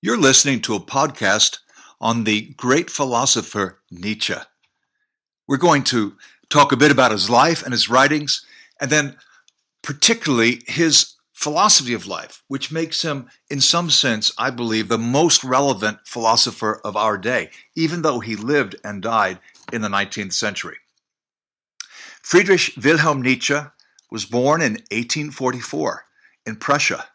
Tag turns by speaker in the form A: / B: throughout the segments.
A: You're listening to a podcast on the great philosopher Nietzsche. We're going to talk a bit about his life and his writings, and then particularly his philosophy of life, which makes him, in some sense, I believe, the most relevant philosopher of our day, even though he lived and died in the 19th century. Friedrich Wilhelm Nietzsche was born in 1844 in Prussia.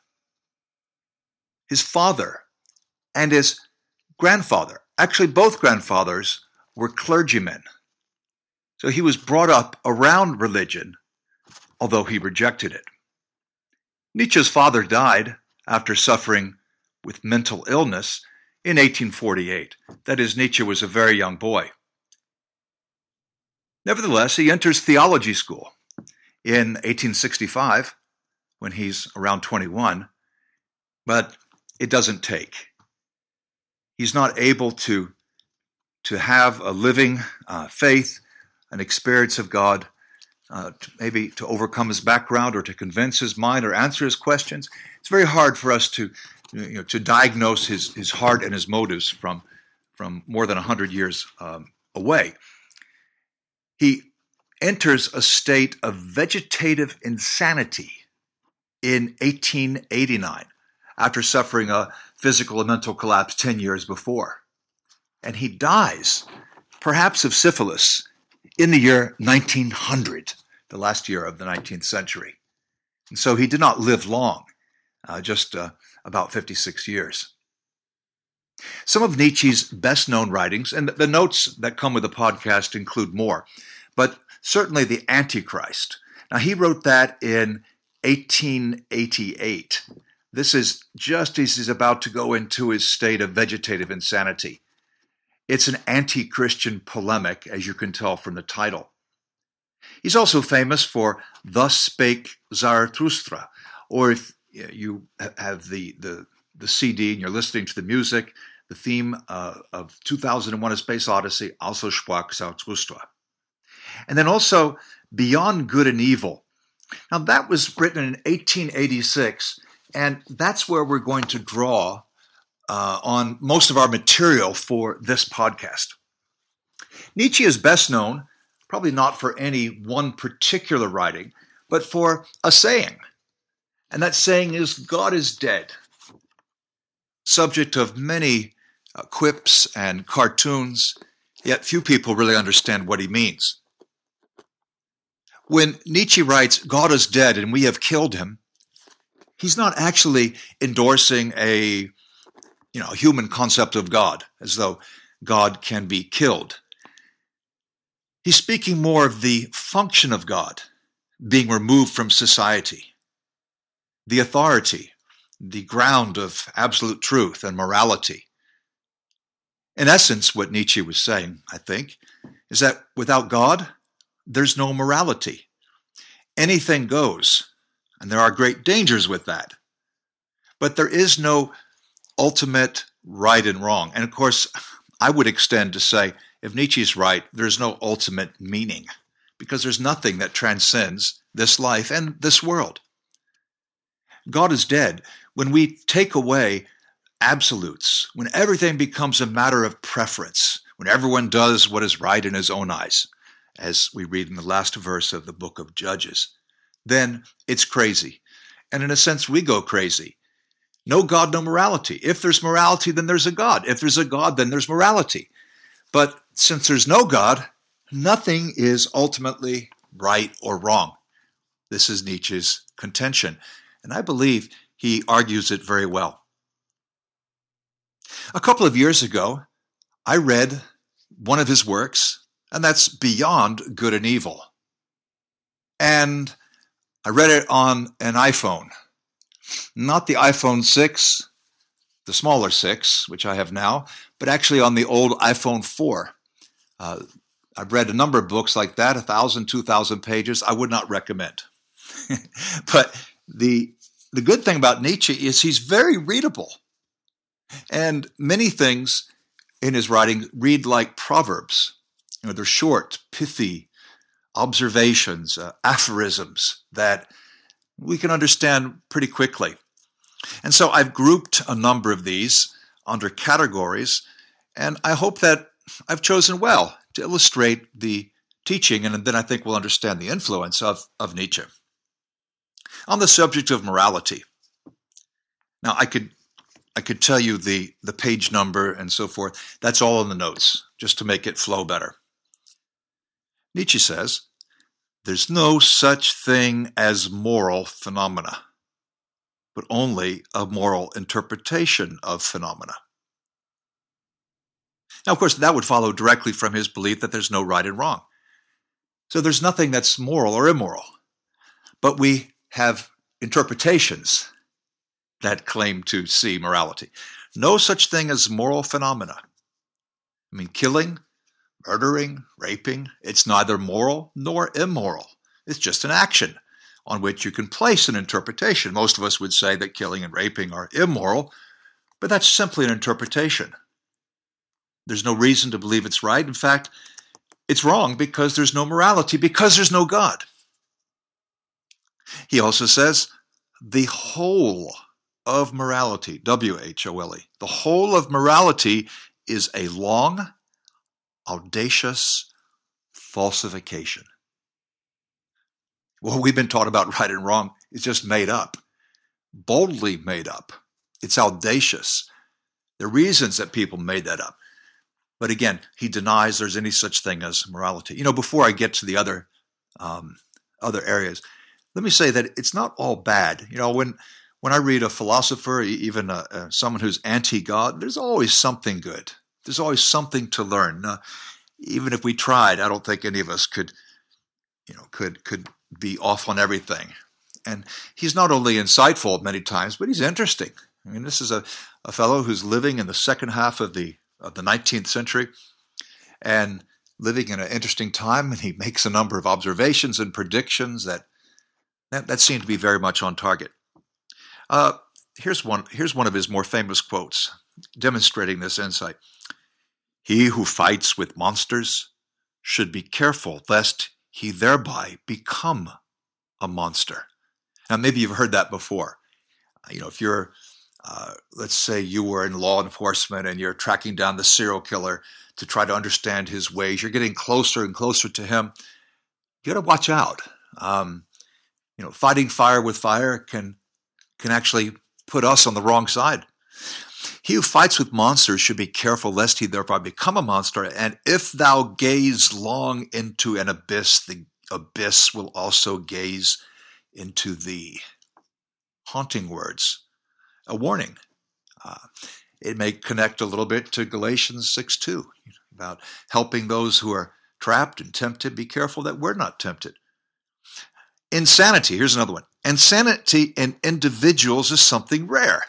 A: His father and his grandfather, actually both grandfathers, were clergymen. So he was brought up around religion, although he rejected it. Nietzsche's father died after suffering with mental illness in 1848. That is, Nietzsche was a very young boy. Nevertheless, he enters theology school in 1865, when he's around 21, but it doesn't take. He's not able to have a living faith, an experience of God, maybe to overcome his background or to convince his mind or answer his questions. It's very hard for us to diagnose his heart and his motives from more than 100 years away. He enters a state of vegetative insanity in 1889 after suffering a physical and mental collapse 10 years before. And he dies, perhaps of syphilis, in the year 1900, the last year of the 19th century. And so he did not live long, just about 56 years. Some of Nietzsche's best-known writings, and the notes that come with the podcast include more, but certainly The Antichrist. Now, he wrote that in 1888. This is just as he's about to go into his state of vegetative insanity. It's an anti-Christian polemic, as you can tell from the title. He's also famous for Thus Spake Zarathustra, or if you have the CD and you're listening to the music, the theme of 2001: A Space Odyssey, Also Sprach Zarathustra. And then also Beyond Good and Evil. Now that was written in 1886, and that's where we're going to draw on most of our material for this podcast. Nietzsche is best known, probably not for any one particular writing, but for a saying. And that saying is, God is dead. Subject of many quips and cartoons, yet few people really understand what he means. When Nietzsche writes, God is dead and we have killed him, he's not actually endorsing a human concept of God, as though God can be killed. He's speaking more of the function of God being removed from society, the authority, the ground of absolute truth and morality. In essence, what Nietzsche was saying, I think, is that without God, there's no morality. Anything goes, and there are great dangers with that. But there is no ultimate right and wrong. And of course, I would extend to say, if Nietzsche's right, there's no ultimate meaning, because there's nothing that transcends this life and this world. God is dead when we take away absolutes, when everything becomes a matter of preference, when everyone does what is right in his own eyes, as we read in the last verse of the book of Judges. Then it's crazy. And in a sense, we go crazy. No God, no morality. If there's morality, then there's a God. If there's a God, then there's morality. But since there's no God, nothing is ultimately right or wrong. This is Nietzsche's contention, and I believe he argues it very well. A couple of years ago, I read one of his works, and that's Beyond Good and Evil. And I read it on an iPhone. Not the iPhone 6, the smaller 6, which I have now, but actually on the old iPhone 4. I've read a number of books like that, 1,000, 2,000 pages. I would not recommend. But the good thing about Nietzsche is he's very readable. And many things in his writing read like proverbs. They're short, pithy observations, aphorisms that we can understand pretty quickly. And so I've grouped a number of these under categories, and I hope that I've chosen well to illustrate the teaching, and then I think we'll understand the influence of Nietzsche. On the subject of morality, now I could tell you the page number and so forth. That's all in the notes, just to make it flow better. Nietzsche says, there's no such thing as moral phenomena, but only a moral interpretation of phenomena. Now, of course, that would follow directly from his belief that there's no right and wrong. So there's nothing that's moral or immoral, but we have interpretations that claim to see morality. No such thing as moral phenomena. I mean, killing, murdering, raping, it's neither moral nor immoral. It's just an action on which you can place an interpretation. Most of us would say that killing and raping are immoral, but that's simply an interpretation. There's no reason to believe it's right. In fact, it's wrong because there's no morality, because there's no God. He also says, the whole of morality, W-H-O-L-E, the whole of morality is a long, audacious falsification. What we've been taught about right and wrong is just made up, boldly made up. It's audacious. There are reasons that people made that up. But again, he denies there's any such thing as morality. You know, before I get to the other areas, let me say that it's not all bad. You know, when I read a philosopher, even someone who's anti-God, there's always something good. There's always something to learn. Even if we tried, I don't think any of us could be off on everything. And he's not only insightful many times, but he's interesting. I mean, this is a fellow who's living in the second half of the 19th century and living in an interesting time, and he makes a number of observations and predictions that seem to be very much on target. Here's one of his more famous quotes demonstrating this insight. He who fights with monsters should be careful lest he thereby become a monster. Now, maybe you've heard that before. You know, if you're, let's say you were in law enforcement and you're tracking down the serial killer to try to understand his ways, you're getting closer and closer to him. You got to watch out. Fighting fire with fire can actually put us on the wrong side. He who fights with monsters should be careful lest he thereby become a monster. And if thou gaze long into an abyss, the abyss will also gaze into thee. Haunting words, a warning. It may connect a little bit to Galatians 6:2 about helping those who are trapped and tempted. Be careful that we're not tempted. Insanity, here's another one. Insanity in individuals is something rare.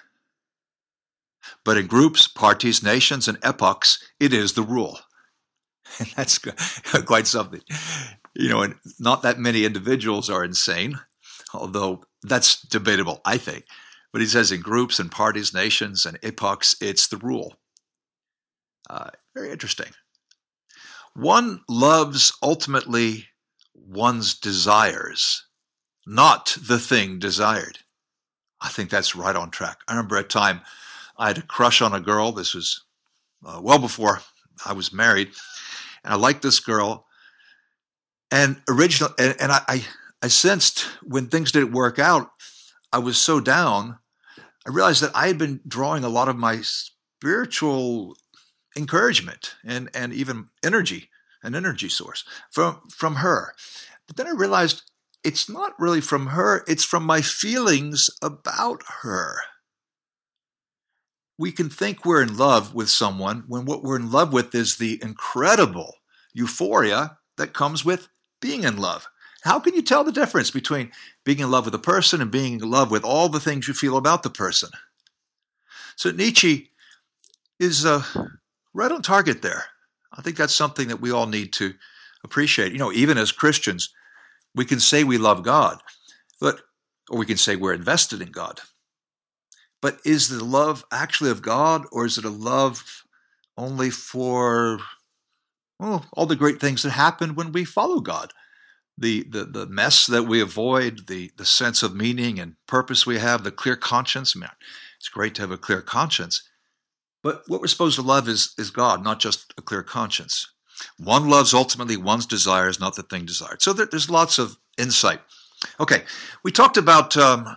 A: But in groups, parties, nations, and epochs, it is the rule. And that's quite something. You know, and not that many individuals are insane, although that's debatable, I think. But he says in groups and parties, nations, and epochs, it's the rule. Very interesting. One loves ultimately one's desires, not the thing desired. I think that's right on track. I remember a time I had a crush on a girl. This was well before I was married. And I liked this girl. And I sensed when things didn't work out, I was so down. I realized that I had been drawing a lot of my spiritual encouragement and even energy, an energy source from her. But then I realized it's not really from her, it's from my feelings about her. We can think we're in love with someone when what we're in love with is the incredible euphoria that comes with being in love. How can you tell the difference between being in love with a person and being in love with all the things you feel about the person? So Nietzsche is right on target there. I think that's something that we all need to appreciate. You know, even as Christians, we can say we love God, or we can say we're invested in God. But is the love actually of God, or is it a love only for all the great things that happen when we follow God? The mess that we avoid, the sense of meaning and purpose we have, the clear conscience. Man, it's great to have a clear conscience. But what we're supposed to love is God, not just a clear conscience. One loves ultimately one's desires, not the thing desired. So there's lots of insight. Okay, we talked about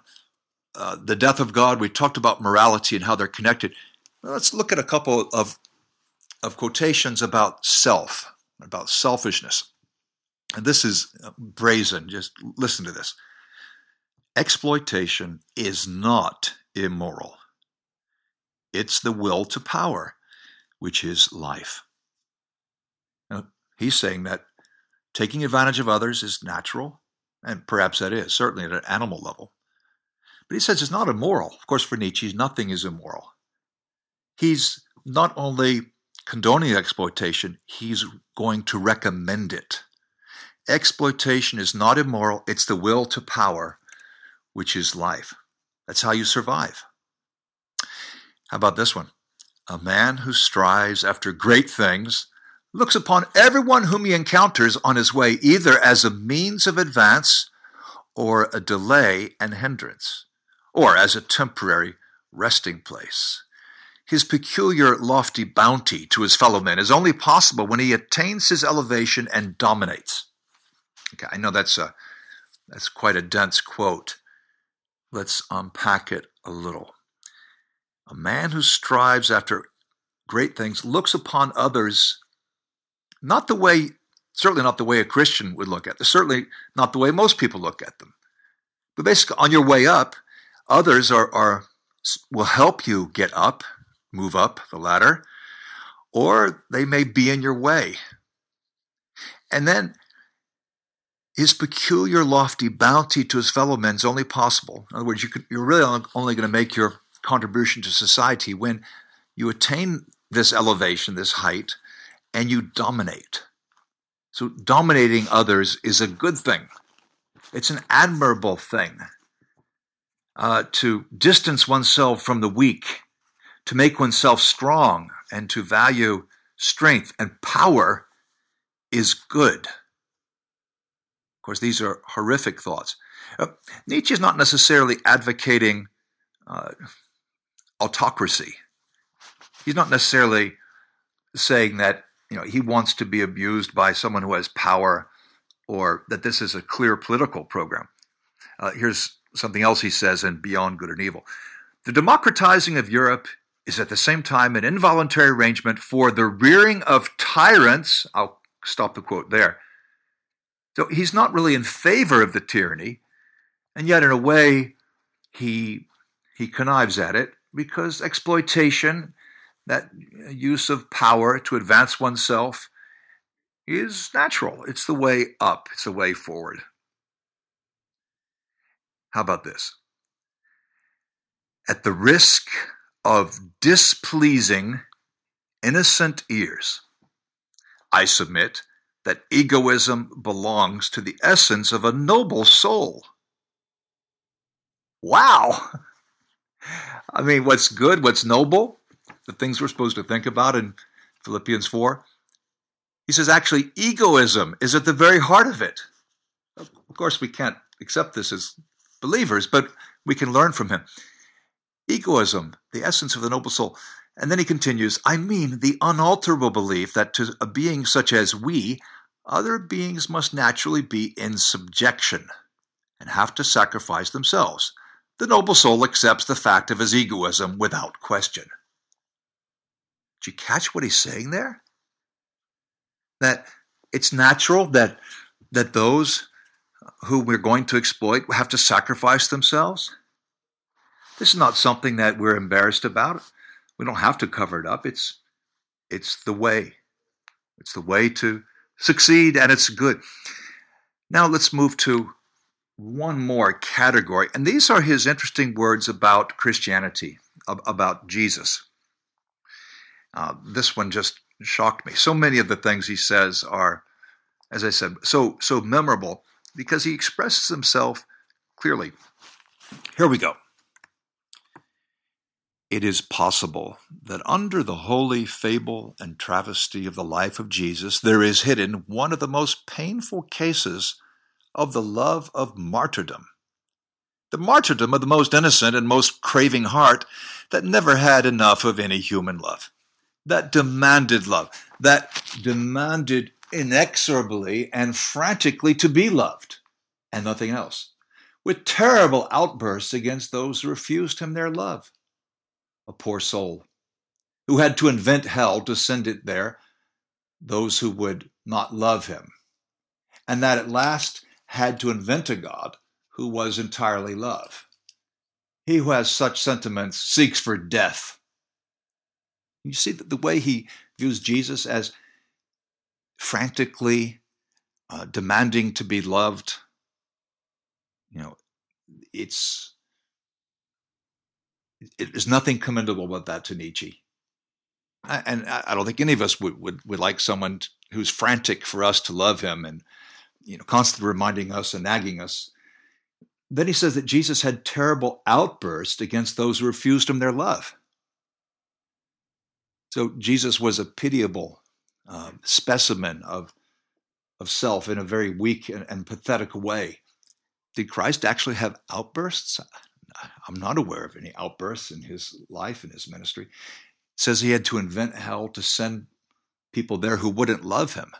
A: the death of God. We talked about morality and how they're connected. Well, let's look at a couple of quotations about self, about selfishness. And this is brazen. Just listen to this. Exploitation is not immoral. It's the will to power, which is life. Now, he's saying that taking advantage of others is natural, and perhaps that is, certainly at an animal level. But he says it's not immoral. Of course, for Nietzsche, nothing is immoral. He's not only condoning exploitation, he's going to recommend it. Exploitation is not immoral. It's the will to power, which is life. That's how you survive. How about this one? A man who strives after great things looks upon everyone whom he encounters on his way either as a means of advance or a delay and hindrance, or as a temporary resting place. His peculiar lofty bounty to his fellow men is only possible when he attains his elevation and dominates. Okay, I know that's quite a dense quote. Let's unpack it a little. A man who strives after great things looks upon others certainly not the way a Christian would look at them, certainly not the way most people look at them. But basically, on your way up, others will help you get up, move up the ladder, or they may be in your way. And then his peculiar lofty bounty to his fellow men is only possible. In other words, you're really only going to make your contribution to society when you attain this elevation, this height, and you dominate. So dominating others is a good thing. It's an admirable thing. To distance oneself from the weak, to make oneself strong, and to value strength and power is good. Of course, these are horrific thoughts. Nietzsche is not necessarily advocating autocracy. He's not necessarily saying that he wants to be abused by someone who has power, or that this is a clear political program. Here's something else he says in Beyond Good and Evil. The democratizing of Europe is at the same time an involuntary arrangement for the rearing of tyrants. I'll stop the quote there. So he's not really in favor of the tyranny, and yet in a way he connives at it, because exploitation, that use of power to advance oneself, is natural. It's the way up. It's the way forward. How about this? At the risk of displeasing innocent ears, I submit that egoism belongs to the essence of a noble soul. Wow! I mean, what's good, what's noble, the things we're supposed to think about in Philippians 4. He says, actually, egoism is at the very heart of it. Of course, we can't accept this as believers, but we can learn from him. Egoism, the essence of the noble soul. And then he continues, I mean the unalterable belief that to a being such as we, other beings must naturally be in subjection and have to sacrifice themselves. The noble soul accepts the fact of his egoism without question. Did you catch what he's saying there? That it's natural that those who we're going to exploit have to sacrifice themselves. This is not something that we're embarrassed about. We don't have to cover it up. It's the way. It's the way to succeed, and it's good. Now let's move to one more category, and these are his interesting words about Christianity, about Jesus. This one just shocked me. So many of the things he says are, as I said, so memorable because he expresses himself clearly. Here we go. It is possible that under the holy fable and travesty of the life of Jesus, there is hidden one of the most painful cases of the love of martyrdom. the martyrdom of the most innocent and most craving heart that never had enough of any human love, that demanded love, that demanded inexorably and frantically to be loved and nothing else, with terrible outbursts against those who refused him their love. A poor soul who had to invent hell to send it there, those who would not love him, and that at last had to invent a God who was entirely love. He who has such sentiments seeks for death. You see the way he views Jesus as frantically demanding to be loved. There's nothing commendable about that to Nietzsche. And I don't think any of us would like someone who's frantic for us to love him and constantly reminding us and nagging us. Then he says that Jesus had terrible outbursts against those who refused him their love. So Jesus was a pitiable specimen of self in a very weak and pathetic way. Did Christ actually have outbursts? I'm not aware of any outbursts in his life and his ministry. It says he had to invent hell to send people there who wouldn't love him.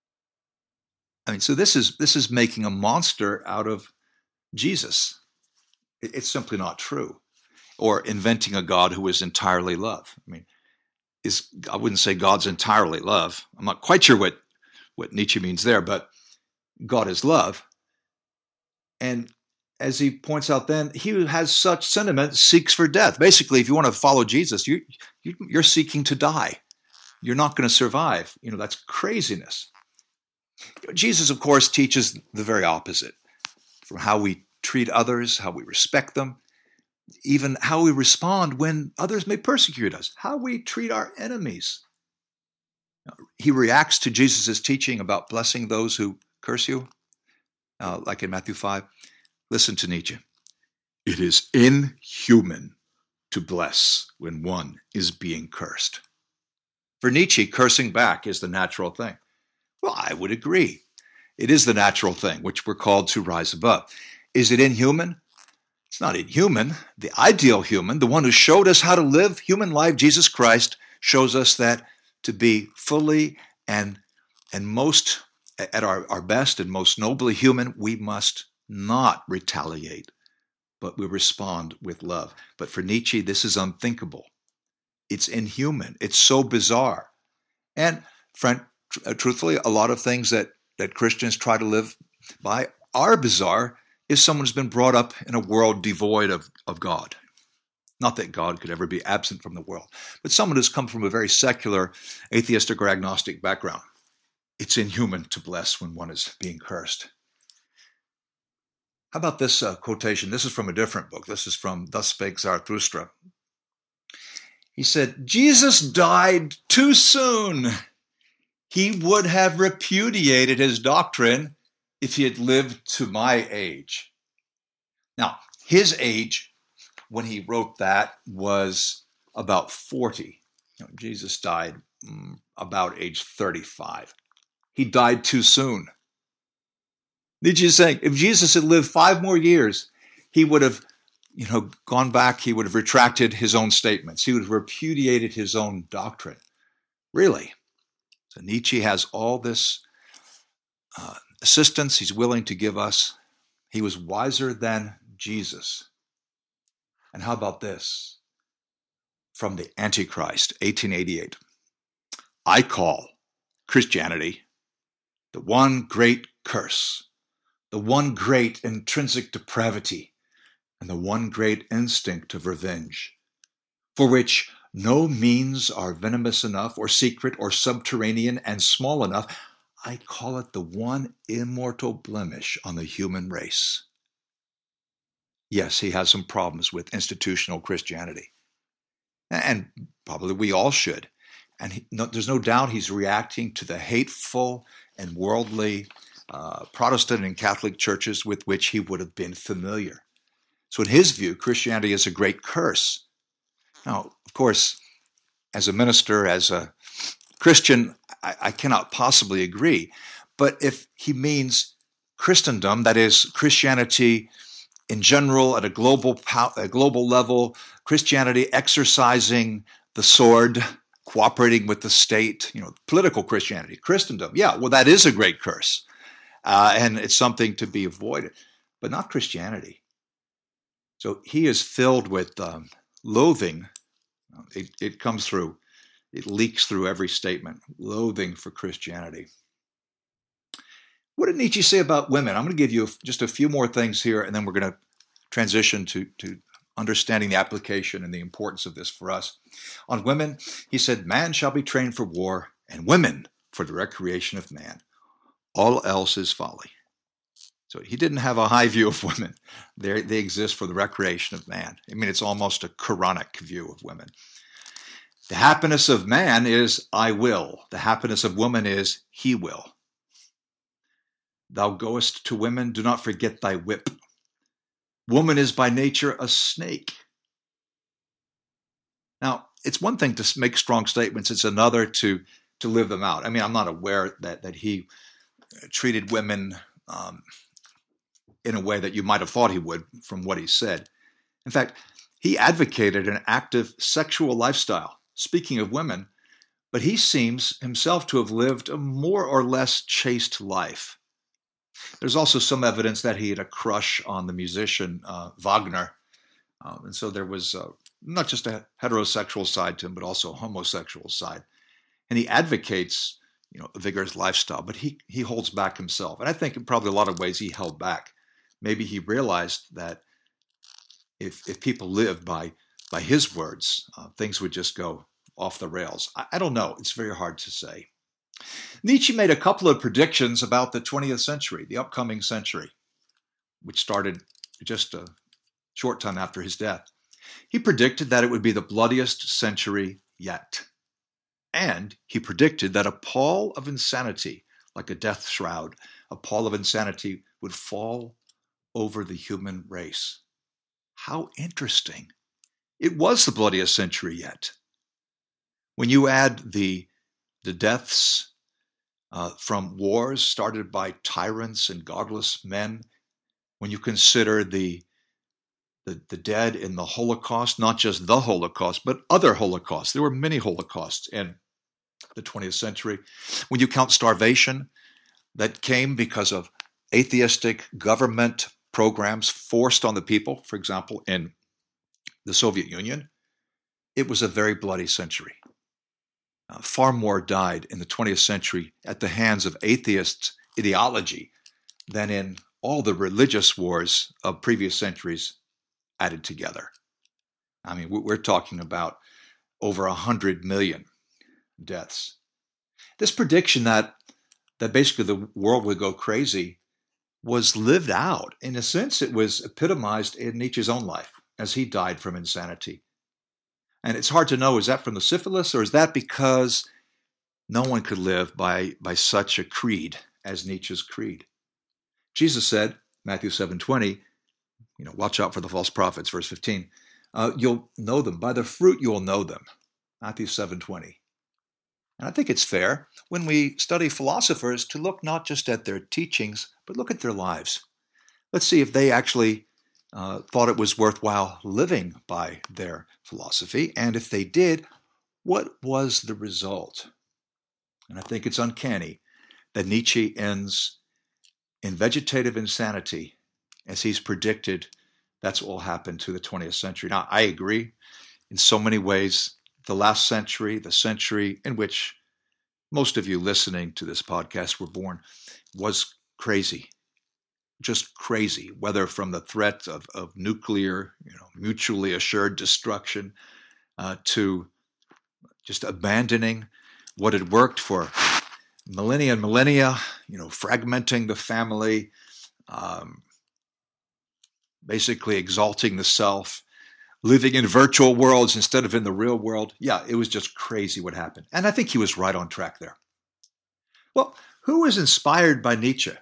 A: So this is making a monster out of Jesus. It's simply not true. Or inventing a God who is entirely love. I wouldn't say God's entirely love. I'm not quite sure what Nietzsche means there, but God is love. And as he points out then, he who has such sentiment seeks for death. Basically, if you want to follow Jesus, you're seeking to die. You're not going to survive. That's craziness. Jesus, of course, teaches the very opposite. From how we treat others, how we respect them, even how we respond when others may persecute us, how we treat our enemies. He reacts to Jesus' teaching about blessing those who curse you, like in Matthew 5. Listen to Nietzsche. It is inhuman to bless when one is being cursed. For Nietzsche, cursing back is the natural thing. Well, I would agree. It is the natural thing, which we're called to rise above. Is it inhuman? It's not inhuman. The ideal human, the one who showed us how to live human life, Jesus Christ, shows us that to be fully and most at our best and most nobly human, we must not retaliate, but we respond with love. But for Nietzsche, this is unthinkable. It's inhuman. It's so bizarre. And truthfully, a lot of things that Christians try to live by are bizarre if someone has been brought up in a world devoid of God. Not that God could ever be absent from the world, but someone who's come from a very secular, atheistic or agnostic background. It's inhuman to bless when one is being cursed. How about this quotation? This is from a different book. This is from Thus Spake Zarathustra. He said, Jesus died too soon. He would have repudiated his doctrine if he had lived to my age. Now, his age, when he wrote that, was about 40. Jesus died about age 35. He died too soon. Nietzsche is saying, if Jesus had lived 5 more years, he would have, gone back, he would have retracted his own statements. He would have repudiated his own doctrine. Really? So Nietzsche has all this assistance he's willing to give us. He was wiser than Jesus. And how about this? From the Antichrist, 1888. I call Christianity the one great curse, the one great intrinsic depravity, and the one great instinct of revenge, for which no means are venomous enough or secret or subterranean and small enough. I call it the one immortal blemish on the human race. Yes, he has some problems with institutional Christianity, and probably we all should. And there's no doubt he's reacting to the hateful and worldly Protestant and Catholic churches with which he would have been familiar. So in his view, Christianity is a great curse. Now, of course, as a minister, as a Christian, I cannot possibly agree. But if he means Christendom, that is, Christianity in general, at a global level, Christianity exercising the sword, cooperating with the state, political Christianity, Christendom. Yeah, well, that is a great curse. And it's something to be avoided, but not Christianity. So he is filled with loathing. It comes through. It leaks through every statement. Loathing for Christianity. What did Nietzsche say about women? I'm going to give you just a few more things here, and then we're going to transition to understanding the application and the importance of this for us. On women, he said, man shall be trained for war, and women for the recreation of man. All else is folly. So he didn't have a high view of women. They exist for the recreation of man. I mean, it's almost a Quranic view of women. The happiness of man is I will. The happiness of woman is he will. Thou goest to women, do not forget thy whip. Woman is by nature a snake. Now, it's one thing to make strong statements. It's another to live them out. I mean, I'm not aware that he treated women in a way that you might have thought he would from what he said. In fact, he advocated an active sexual lifestyle, speaking of women, but he seems himself to have lived a more or less chaste life. There's also some evidence that he had a crush on the musician Wagner. And so there was not just a heterosexual side to him, but also a homosexual side. And he advocates, a vigorous lifestyle, but he holds back himself. And I think in probably a lot of ways he held back. Maybe he realized that if people lived by his words, things would just go off the rails. I don't know. It's very hard to say. Nietzsche made a couple of predictions about the 20th century, the upcoming century, which started just a short time after his death. He predicted that it would be the bloodiest century yet. And he predicted that a pall of insanity, like a death shroud, a pall of insanity would fall over the human race. How interesting. It was the bloodiest century yet. When you add the deaths from wars started by tyrants and godless men, when you consider the dead in the Holocaust, not just the Holocaust, but other Holocausts. There were many Holocausts in the 20th century. When you count starvation that came because of atheistic government programs forced on the people, for example, in the Soviet Union, it was a very bloody century. Far more died in the 20th century at the hands of atheist ideology than in all the religious wars of previous centuries added together. I mean, we're talking about over 100 million deaths. This prediction that basically the world would go crazy was lived out. In a sense, it was epitomized in Nietzsche's own life as he died from insanity. And it's hard to know, is that from the syphilis, or is that because no one could live by such a creed as Nietzsche's creed? Jesus said, Matthew 7:20, watch out for the false prophets, verse 15. You'll know them. By the fruit you will know them. Matthew 7:20. And I think it's fair when we study philosophers to look not just at their teachings, but look at their lives. Let's see if they actually thought it was worthwhile living by their philosophy. And if they did, what was the result? And I think it's uncanny that Nietzsche ends in vegetative insanity as he's predicted that's what will happen to the 20th century. Now, I agree in so many ways. The last century, the century in which most of you listening to this podcast were born, was crazy. Just crazy, whether from the threat of nuclear, mutually assured destruction, to just abandoning what had worked for millennia and millennia, fragmenting the family, basically exalting the self, living in virtual worlds instead of in the real world. Yeah, it was just crazy what happened. And I think he was right on track there. Well, who was inspired by Nietzsche?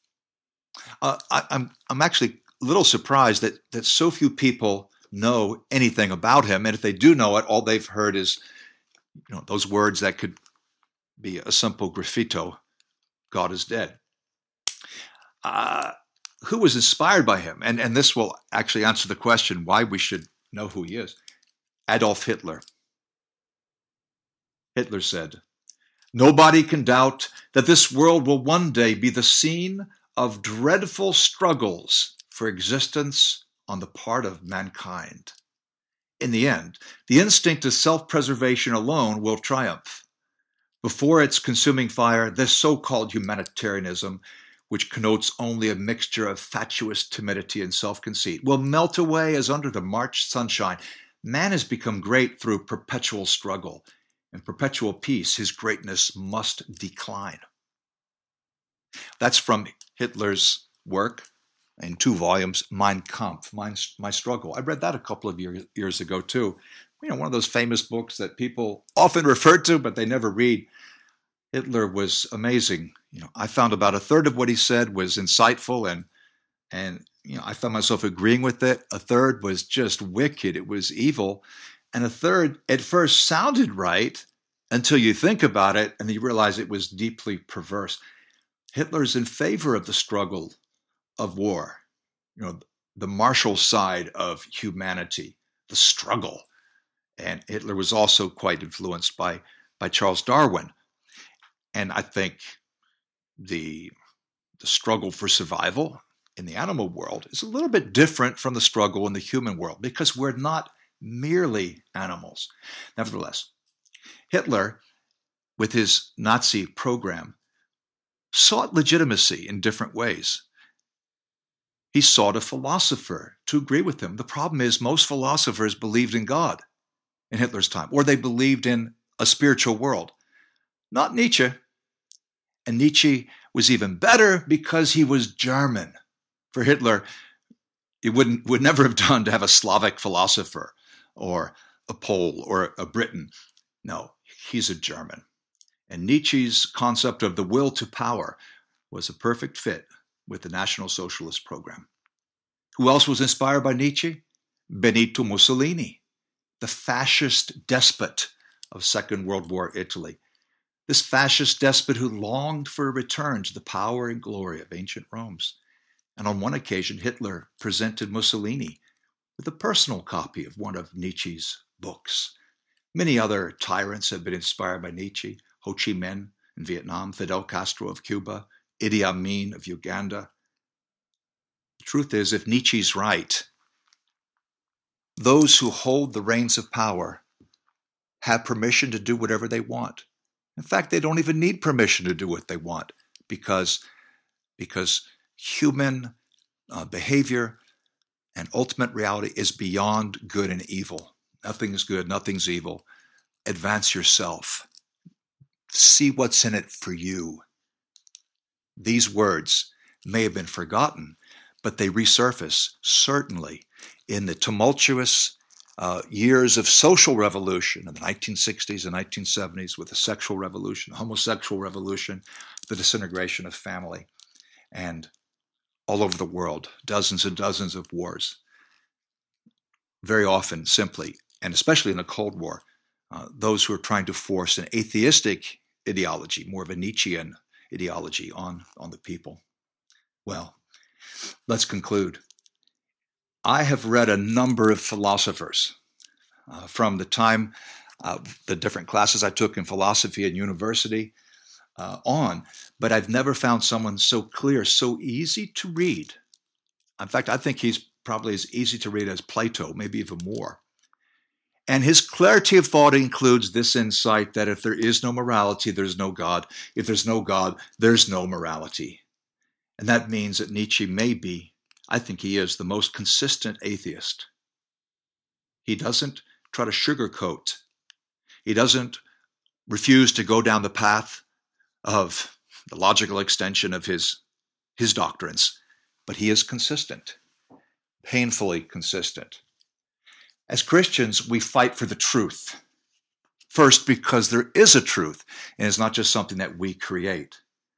A: I'm actually a little surprised that so few people know anything about him. And if they do know it, all they've heard is, those words that could be a simple graffito, God is dead. who was inspired by him? And this will actually answer the question why we should know who he is. Adolf Hitler. Hitler said, "Nobody can doubt that this world will one day be the scene of dreadful struggles for existence on the part of mankind. In the end, the instinct of self-preservation alone will triumph. Before its consuming fire, this so-called humanitarianism, which connotes only a mixture of fatuous timidity and self-conceit, will melt away as under the March sunshine. Man has become great through perpetual struggle. In perpetual peace, his greatness must decline." That's from Hitler's work in 2 volumes, Mein Kampf, My Struggle. I read that a couple of years ago too. One of those famous books that people often refer to, but they never read. Hitler was amazing. I found about a third of what he said was insightful, and I found myself agreeing with it. A third was just wicked. It was evil. And a third, at first, sounded right until you think about it and you realize it was deeply perverse. Hitler's in favor of the struggle of war, the martial side of humanity, the struggle. And Hitler was also quite influenced by Charles Darwin. And I think the struggle for survival in the animal world is a little bit different from the struggle in the human world because we're not merely animals. Nevertheless, Hitler, with his Nazi program, sought legitimacy in different ways. He sought a philosopher to agree with him. The problem is most philosophers believed in God in Hitler's time, or they believed in a spiritual world. Not Nietzsche. And Nietzsche was even better because he was German. For Hitler, it would never have done to have a Slavic philosopher or a Pole or a Briton. No, he's a German. And Nietzsche's concept of the will to power was a perfect fit with the National Socialist program. Who else was inspired by Nietzsche? Benito Mussolini, the fascist despot of Second World War Italy. This fascist despot who longed for a return to the power and glory of ancient Rome. And on one occasion, Hitler presented Mussolini with a personal copy of one of Nietzsche's books. Many other tyrants have been inspired by Nietzsche: Ho Chi Minh in Vietnam, Fidel Castro of Cuba, Idi Amin of Uganda. The truth is, if Nietzsche's right, those who hold the reins of power have permission to do whatever they want. In fact, they don't even need permission to do what they want because human behavior and ultimate reality is beyond good and evil. Nothing's good, nothing's evil. Advance yourself. See what's in it for you. These words may have been forgotten, but they resurface, certainly, in the tumultuous years of social revolution in the 1960s and 1970s with the sexual revolution, the homosexual revolution, the disintegration of family, and all over the world, dozens and dozens of wars. Very often, simply, and especially in the Cold War, those who are trying to force an atheistic ideology, more of a Nietzschean ideology on the people. Well, let's conclude. I have read a number of philosophers from the time the different classes I took in philosophy at university on, but I've never found someone so clear, so easy to read. In fact, I think he's probably as easy to read as Plato, maybe even more. And his clarity of thought includes this insight that if there is no morality, there's no God. If there's no God, there's no morality. And that means that Nietzsche may be, I think he is, the most consistent atheist. He doesn't try to sugarcoat. He doesn't refuse to go down the path of the logical extension of his doctrines, but he is consistent, painfully consistent. As Christians, we fight for the truth. First, because there is a truth, and it's not just something that we create.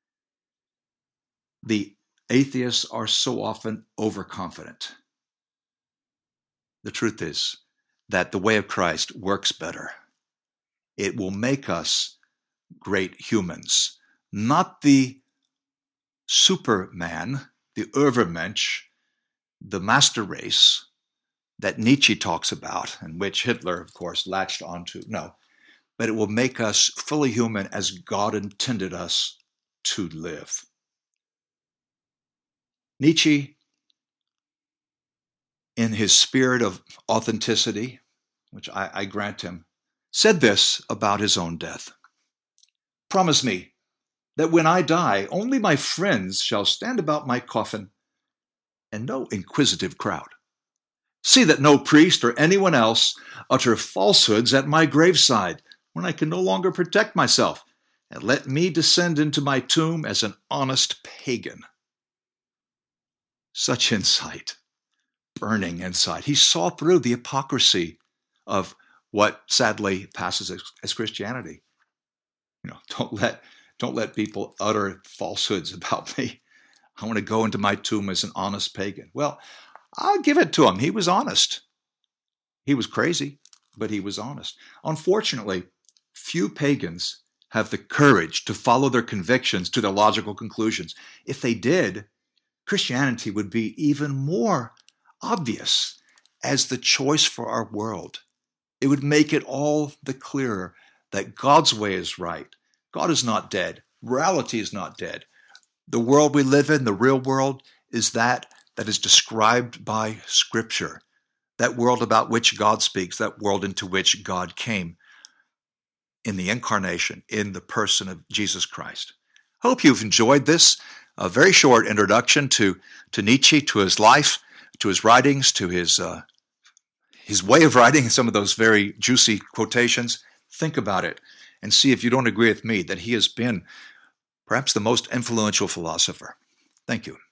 A: The atheists are so often overconfident. The truth is that the way of Christ works better. It will make us great humans, not the Superman the Übermensch, the master race that Nietzsche talks about, and which Hitler, of course, latched onto. No, but it will make us fully human as God intended us to live. Nietzsche, in his spirit of authenticity, which I grant him, said this about his own death. Promise me that when I die, only my friends shall stand about my coffin and no inquisitive crowd. See that no priest or anyone else utter falsehoods at my graveside when I can no longer protect myself, and let me descend into my tomb as an honest pagan. Such insight, burning insight. He saw through the hypocrisy of what sadly passes as Christianity. Don't let people utter falsehoods about me. I want to go into my tomb as an honest pagan. Well, I'll give it to him. He was honest. He was crazy, but he was honest. Unfortunately, few pagans have the courage to follow their convictions to their logical conclusions. If they did, Christianity would be even more obvious as the choice for our world. It would make it all the clearer that God's way is right. God is not dead. Reality is not dead. The world we live in, the real world, is that is described by Scripture. That world about which God speaks, that world into which God came in the incarnation, in the person of Jesus Christ. Hope you've enjoyed this, a very short introduction to Nietzsche, to his life, to his writings, to his way of writing, some of those very juicy quotations. Think about it and see if you don't agree with me that he has been perhaps the most influential philosopher. Thank you.